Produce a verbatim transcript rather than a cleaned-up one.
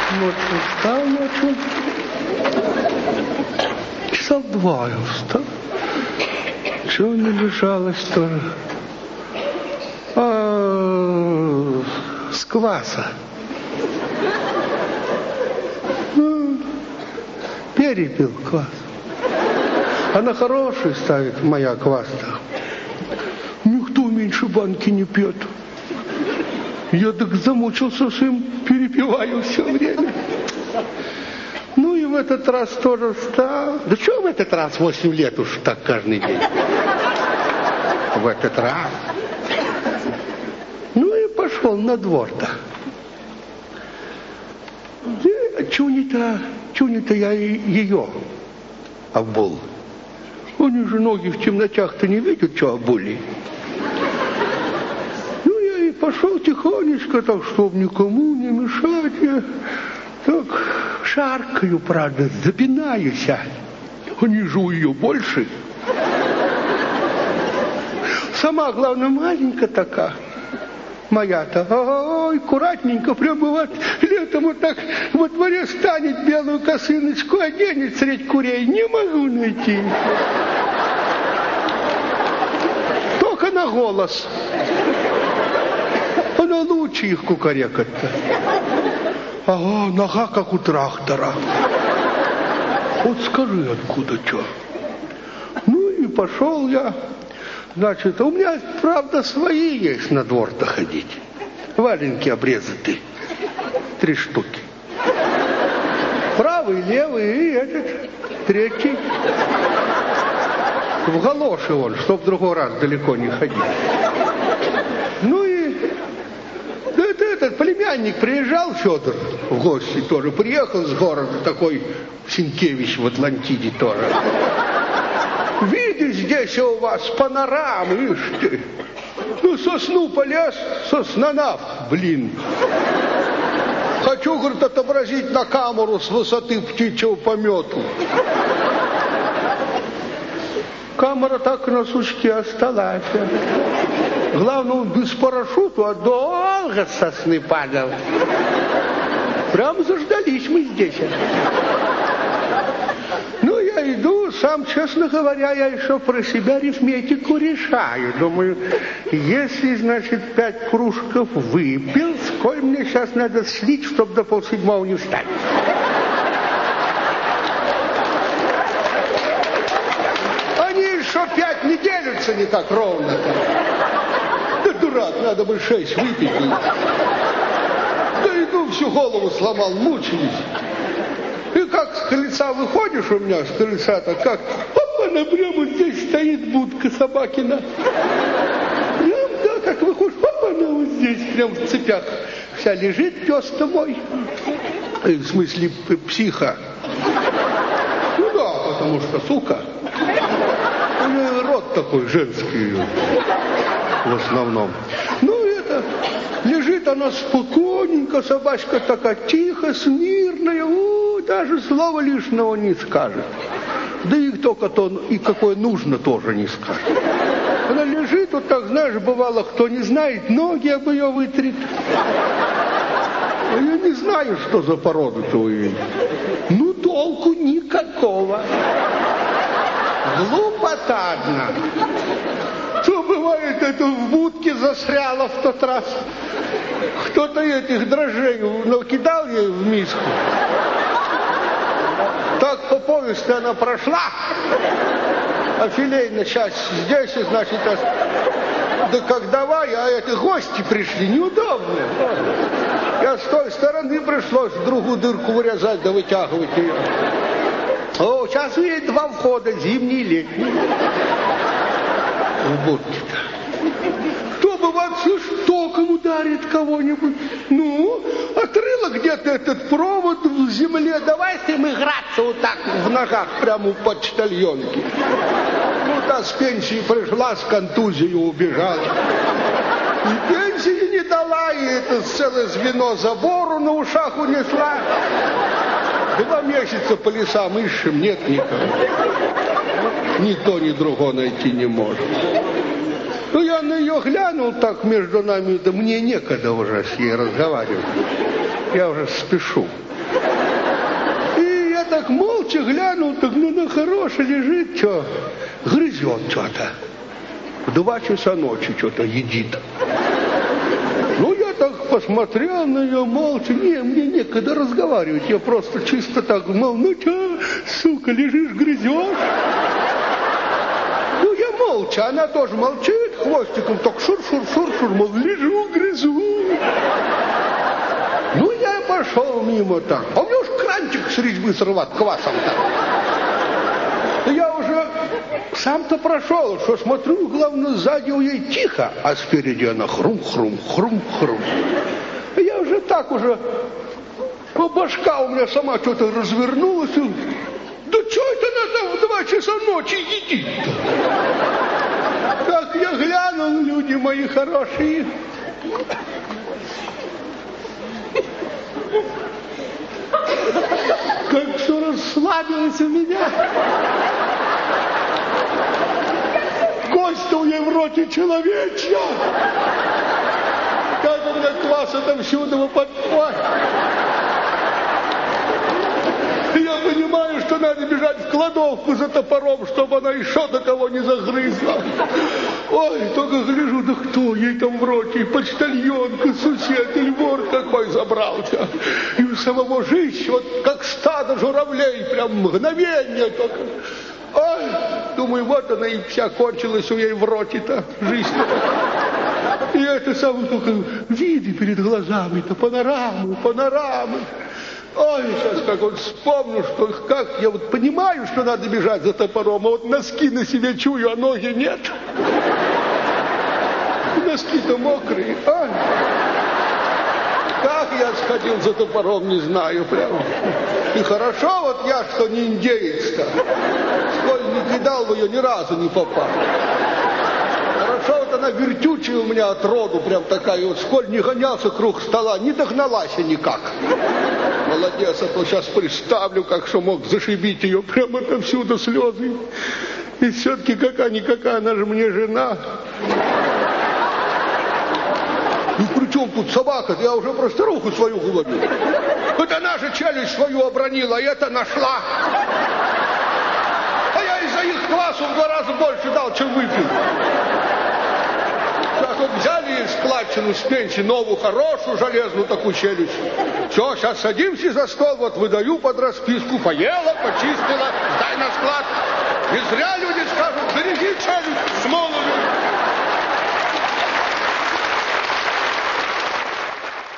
Вот встал ночью. Часа два я встал. Чего не лежалось тоже? А, с кваса. Ну, перепил квас. Она хороший ставит, моя квас-то. Никто меньше банки не пьет. Я так замучился с ним, перепиваю все время. Ну и в этот раз тоже встал. Да что в этот раз? Восемь лет уж так каждый день. В этот раз. Ну и пошел на двор-то. Чуни-то, чуни-то я ее обул. Они же ноги в темнотях-то не видят, что обули. Ну я и пошел тихонечко, так, чтобы никому не мешать. Я так шаркаю, правда, запинаюсь. А не жу ее больше. Сама, главное, маленькая такая. Моя-то, ой, аккуратненько, прямо вот летом вот так во дворе станет, белую косыночку оденет средь курей. Не могу найти. Только на голос. Она лучше их кукарекать-то. Ага, нога как у трактора. Вот скажи, откуда что. Ну и пошел я. Значит, у меня, правда, свои есть на двор-то ходить. Валенки обрезатые. Три штуки. Правый, левый и этот третий. В галоши он, чтоб в другой раз далеко не ходить. Ну и это, этот племянник приезжал, Федор, в гости тоже. Приехал с города такой Сенкевич в Атлантиде тоже. Видишь, здесь у вас панорамы, ишь ты. Ну, сосну полез, соснанав, блин. Хочу, говорит, отобразить на камеру с высоты птичьего помету. Камера так на сучке осталась. Главное, он без парашюта, а долго с сосны падал. Прям заждались мы здесь. Ну, я иду, сам, честно говоря, я еще про себя арифметику решаю. Думаю, если, значит, пять кружков выпил, сколь мне сейчас надо слить, чтобы до полседьмого не встать. Они еще пять не делятся не так ровно. Да дурак, надо бы шесть выпить. Да иду, всю голову сломал, мучились. И как с крыльца выходишь у меня, с крыльца-то, как, оп, она прямо здесь стоит, будка собакина. Прям, да, как выходишь, оп, она вот здесь, прям в цепях. Вся лежит, пес-то мой. В смысле, психа. Ну да, потому что, сука. У нее рот такой женский, в основном. Ну, это, лежит она спокойненько, собачка такая тихо, смирная, у, даже слова лишнего не скажет. Да и только то, и какое нужно, тоже не скажет. Она лежит, вот так, знаешь, бывало, кто не знает, ноги об ее вытрет. А я не знаю, что за породу-то у нее. Ну, толку никакого. Глупота одна. Что бывает, это в будке застряло в тот раз. Кто-то этих дрожжей накидал ей в миску. Так по повести она прошла. А филейная часть здесь, и, значит, а... да как давай, а эти гости пришли, неудобно. Я с той стороны пришлось другую дырку вырезать, да вытягивать ее. О, сейчас есть два входа, зимний и летний. В будке-то. Кто бы вообще током ударит кого-нибудь? Ну, отрыло где-то этот провод в земле. Давайте им играться вот так в ногах прямо у почтальонки. Ну, та с пенсии пришла, с контузией убежала. И пенсии не дала, и это целое звено забору на ушах унесла. Два месяца по лесам ищем, нет никого. Ни то, ни другого найти не может. Ну, я на ее глянул так между нами, да мне некогда уже с ней разговаривать. Я уже спешу. так молча глянул, так ну на хороший лежит, что грызет что-то. В два часа ночи что-то едит. Ну, я так посмотрел на нее молча. Не, мне некогда разговаривать. Я просто чисто так, мол, ну что, сука, лежишь, грызешь? Ну, я молча. Она тоже молчит, хвостиком так шур-шур-шур-шур, мол, лежу, грызу. Ну, я пошел мимо так. А у меня уж крантик с резьбы срывать квасом-то. Я уже сам-то прошел, что смотрю, главное, сзади у ей тихо, а спереди она хрум-хрум, хрум-хрум. Я уже так уже, ну, башка у меня сама что-то развернулась. И, да что это надо в два часа ночи едит-то? Так я глянул, люди мои хорошие. Как все расслабилось у меня. Кость у нее в роте человечья. Как у меня кваса там всюду подпать. Я понимаю, что надо бежать в кладовку за топором, чтобы она еще до кого не загрызла. Ой, только гляжу, да кто ей там в роте, почтальонка, сусед или вор какой забрался. И у самого жизнь, вот как стадо журавлей, прям мгновение только. Ой, думаю, вот она и вся кончилась у ей в роте-то, жизнь-то. И это самое только виды перед глазами-то, панорамы, панорамы. Ой, сейчас как вот вспомню, что как я вот понимаю, что надо бежать за топором, а вот носки на себе чую, а ноги нет. Носки-то мокрые. Ай. Как я сходил за топором, не знаю прямо. И хорошо вот я, что не индеец-то. Сколь не кидал в ее, ни разу не попал. Хорошо вот она вертючая у меня от роду, прям такая, вот сколь не гонялся круг стола, не догналась никак. Молодец, а то сейчас представлю, как что мог зашибить ее прямо отовсюду слезы. И все-таки какая-никакая, она же мне жена. И при чем тут собака? Я уже просто руку свою говорю. Вот она же челюсть свою обронила, и это нашла. А я из-за их квасу в два раза больше дал, чем выпил. Сейчас вот взяли складчину с пенсии, новую, хорошую, железную такую челюсть. Все, сейчас садимся за стол, вот выдаю под расписку, поела, почистила, сдай на склад. Не зря люди скажут, береги челюсть, смолу